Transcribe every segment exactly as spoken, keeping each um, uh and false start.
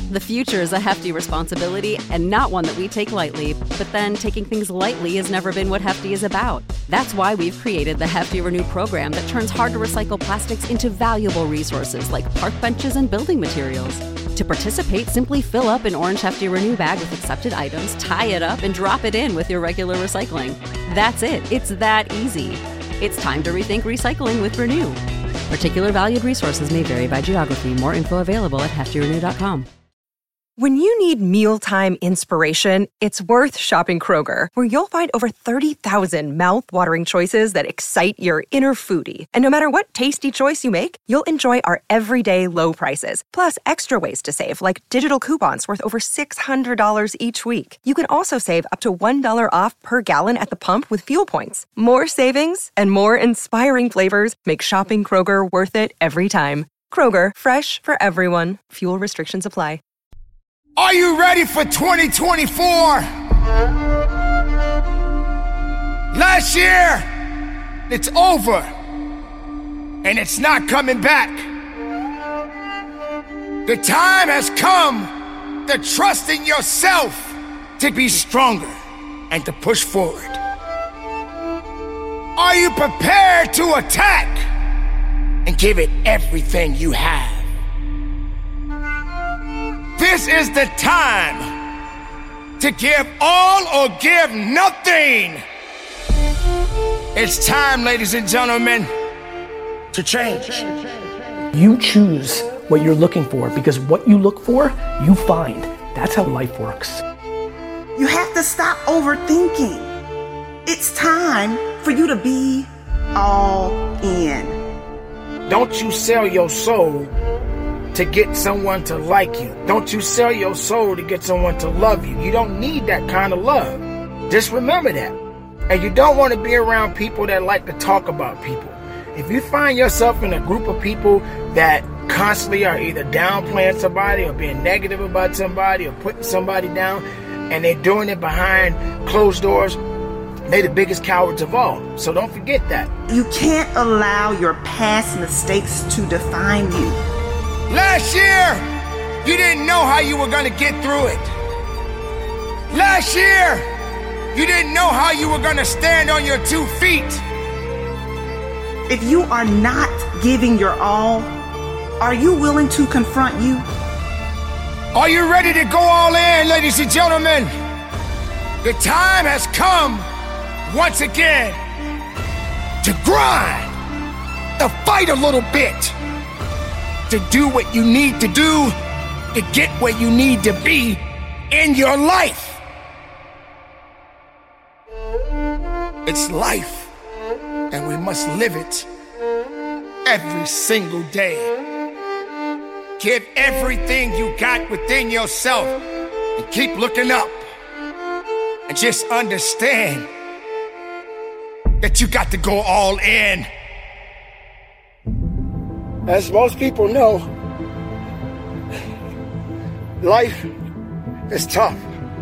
The future is a hefty responsibility and not one that we take lightly, but then taking things lightly has never been what Hefty is about. That's why we've created the Hefty Renew program that turns hard-to-recycle plastics into valuable resources like park benches and building materials. To participate, simply fill up an orange Hefty Renew bag with accepted items, tie it up, and drop it in with your regular recycling. That's it. It's that easy. It's time to rethink recycling with Renew. Particular valued resources may vary by geography. More info available at hefty renew dot com. When you need mealtime inspiration, it's worth shopping Kroger, where you'll find over thirty thousand mouth-watering choices that excite your inner foodie. And no matter what tasty choice you make, you'll enjoy our everyday low prices, plus extra ways to save, like digital coupons worth over six hundred dollars each week. You can also save up to one dollar off per gallon at the pump with fuel points. More savings and more inspiring flavors make shopping Kroger worth it every time. Kroger, fresh for everyone. Fuel restrictions apply. Are you ready for twenty twenty-four? Last year, it's over, and it's not coming back. The time has come to trust in yourself, to be stronger, and to push forward. Are you prepared to attack and give it everything you have? This is the time to give all or give nothing. It's time, ladies and gentlemen, to change. You choose what you're looking for, because what you look for, you find. That's how life works. You have to stop overthinking. It's time for you to be all in. Don't you sell your soul to get someone to like you. Don't you sell your soul to get someone to love you. You don't need that kind of love. Just remember that. And you don't want to be around people that like to talk about people. If you find yourself in a group of people that constantly are either downplaying somebody or being negative about somebody or putting somebody down, and they're doing it behind closed doors, they're the biggest cowards of all. So don't forget that. You can't allow your past mistakes to define you. Last year, you didn't know how you were going to get through it. Last year, you didn't know how you were going to stand on your two feet. If you are not giving your all, are you willing to confront you? Are you ready to go all in, ladies and gentlemen? The time has come once again to grind, to fight a little bit, to do what you need to do to get where you need to be in your life. It's life, and we must live it every single day. Give everything you got within yourself and keep looking up. And just understand that you got to go all in. As most people know, life is tough.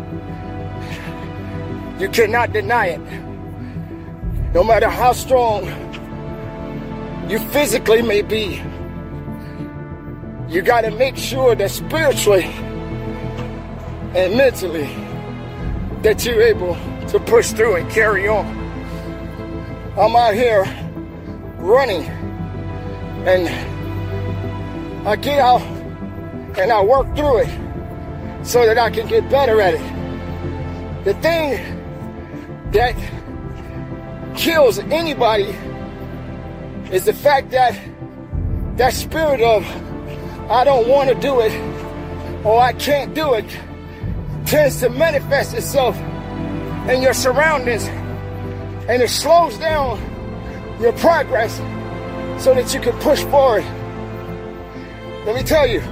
You cannot deny it. No matter how strong you physically may be, you got to make sure that spiritually and mentally that you're able to push through and carry on. I'm out here running, and I get out and I work through it so that I can get better at it. The thing that kills anybody is the fact that that spirit of I don't want to do it or I can't do it tends to manifest itself in your surroundings, and it slows down your progress so that you can push forward. Let me tell you,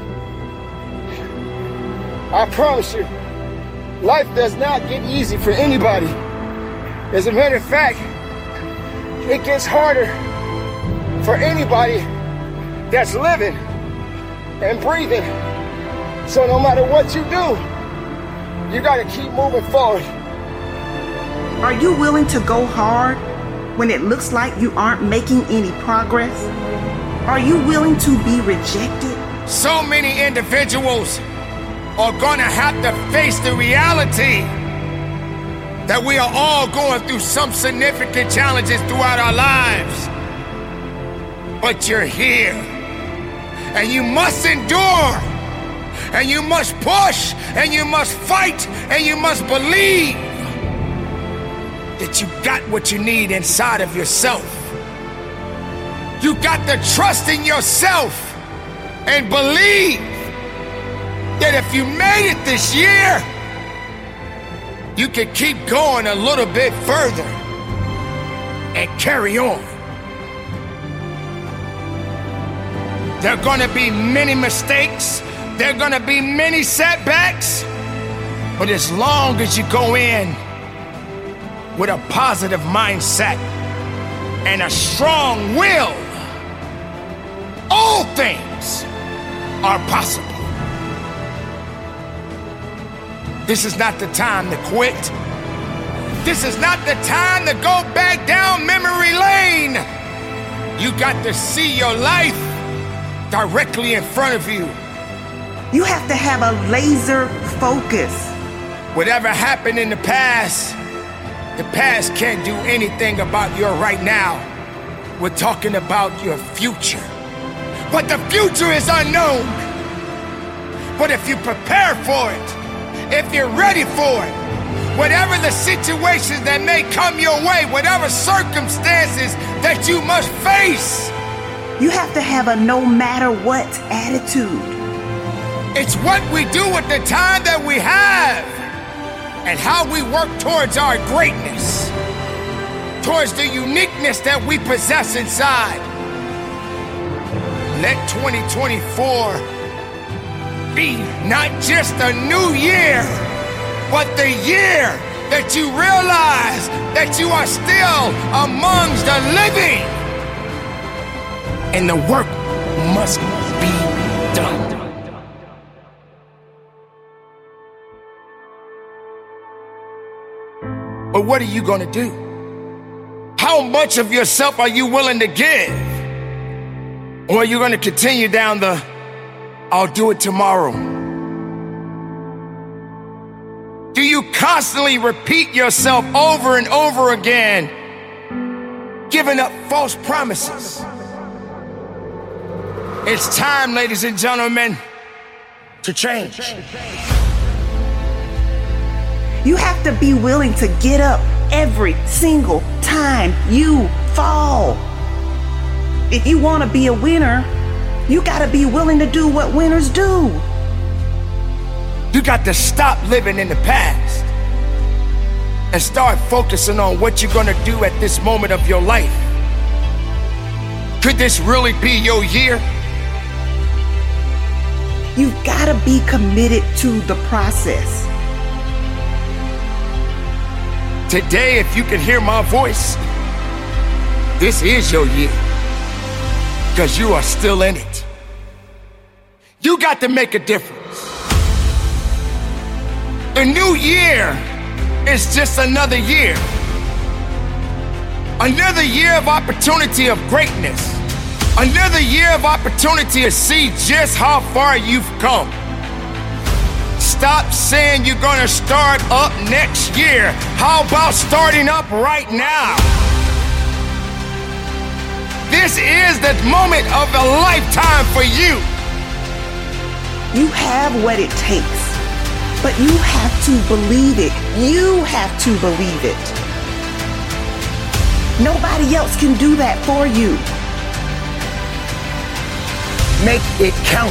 I promise you, life does not get easy for anybody. As a matter of fact, it gets harder for anybody that's living and breathing. So no matter what you do, you gotta keep moving forward. Are you willing to go hard when it looks like you aren't making any progress? Are you willing to be rejected? So many individuals are gonna have to face the reality that we are all going through some significant challenges throughout our lives. But you're here, and you must endure, and you must push, and you must fight, and you must believe that you got what you need inside of yourself. You got to trust in yourself and believe that if you made it this year, you can keep going a little bit further and carry on. There are gonna be many mistakes. There are gonna be many setbacks. But as long as you go in with a positive mindset and a strong will, all things are possible. This is not the time to quit. This is not the time to go back down memory lane. You got to see your life directly in front of you. You have to have a laser focus. Whatever happened in the past, the past can't do anything about your right now. We're talking about your future. But the future is unknown. But if you prepare for it, if you're ready for it, whatever the situations that may come your way, whatever circumstances that you must face, you have to have a no matter what attitude. It's what we do with the time that we have and how we work towards our greatness, towards the uniqueness that we possess inside. Let twenty twenty-four be not just a new year, but the year that you realize that you are still amongst the living and the work must be done. But what are you going to do? How much of yourself are you willing to give? Or are you going to continue down the, I'll do it tomorrow? Do you constantly repeat yourself over and over again, giving up false promises? It's time, ladies and gentlemen, to change. You have to be willing to get up every single time you fall. If you want to be a winner, you got to be willing to do what winners do. You got to stop living in the past and start focusing on what you're going to do at this moment of your life. Could this really be your year? You've got to be committed to the process. Today, if you can hear my voice, this is your year, because you are still in it. You got to make a difference. The new year is just another year. Another year of opportunity of greatness. Another year of opportunity to see just how far you've come. Stop saying you're gonna start up next year. How about starting up right now? This is the moment of a lifetime for you. You have what it takes, but you have to believe it. You have to believe it. Nobody else can do that for you. Make it count.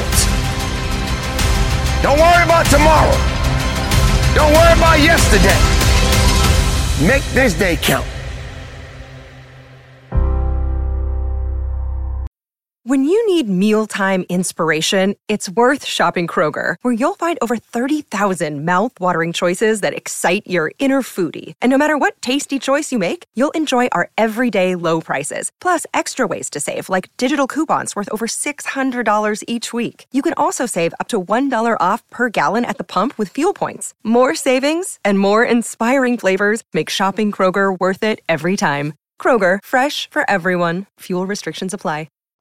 Don't worry about tomorrow. Don't worry about yesterday. Make this day count. When you need mealtime inspiration, it's worth shopping Kroger, where you'll find over thirty thousand mouth-watering choices that excite your inner foodie. And no matter what tasty choice you make, you'll enjoy our everyday low prices, plus extra ways to save, like digital coupons worth over six hundred dollars each week. You can also save up to one dollar off per gallon at the pump with fuel points. More savings and more inspiring flavors make shopping Kroger worth it every time. Kroger, fresh for everyone. Fuel restrictions apply.